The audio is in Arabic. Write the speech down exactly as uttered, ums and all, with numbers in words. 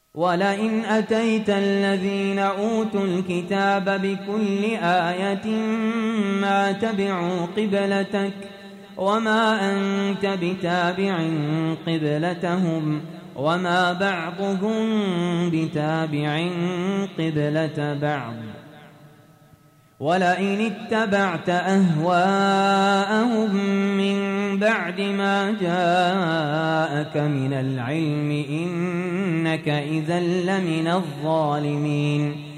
ولئن أتيت الذين أوتوا الكتاب بكل آية ما تبعوا قبلتك وما أنت بتابع قبلتهم وما بعضهم بتابع قبلة بعض. ولئن اتبعت أهواءهم من بعد ما جاءك من العلم إنك إذا لمن الظالمين.